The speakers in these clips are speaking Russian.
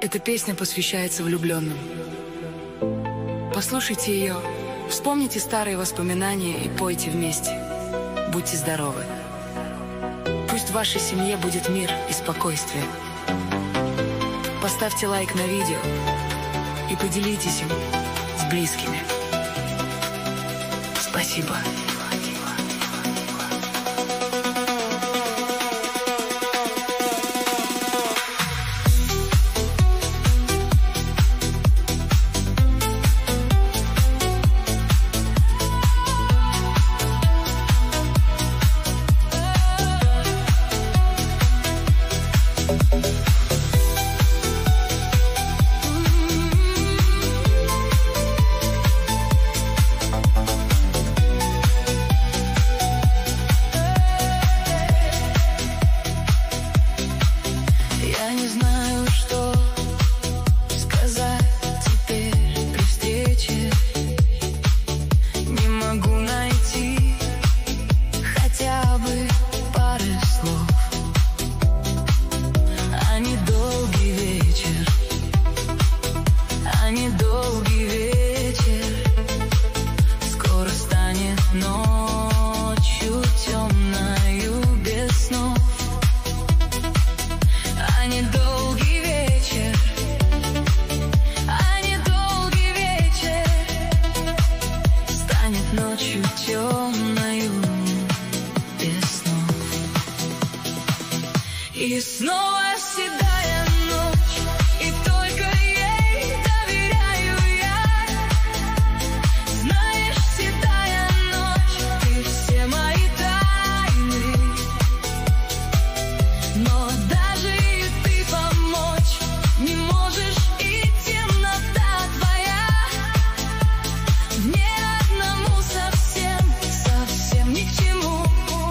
Эта песня посвящается влюбленным. Послушайте ее, вспомните старые воспоминания и пойте вместе. Будьте здоровы. Пусть в вашей семье будет мир и спокойствие. Поставьте лайк на видео и поделитесь им с близкими. Спасибо. Ночью темною без снов. И снова седая ночь, и только ей доверяю я. Знаешь, седая ночь, ты все мои тайны. Но даже и ты помочь не можешь, и темнота твоя мне совсем ни к чему.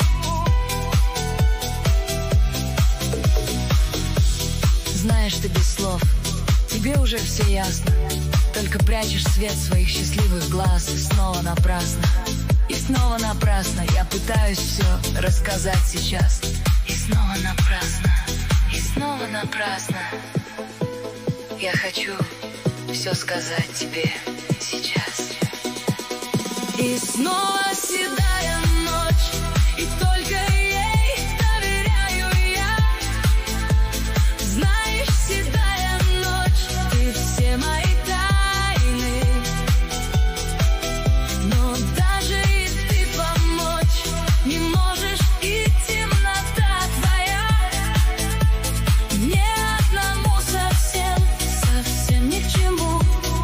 Знаешь, ты без слов, тебе уже все ясно. Только прячешь свет своих счастливых глаз. И снова напрасно, и снова напрасно я пытаюсь все рассказать сейчас. И снова напрасно, и снова напрасно я хочу все сказать тебе сейчас. И снова седая ночь, и только ей доверяю я. Знаешь, седая ночь, ты все мои тайны. Но даже и ты помочь не можешь, и темнота твоя мне одному совсем ни к чему.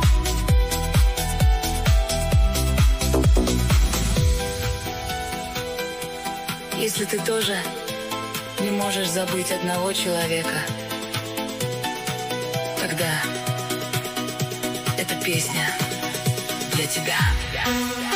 Если ты тоже не можешь забыть одного человека, тогда эта песня для тебя.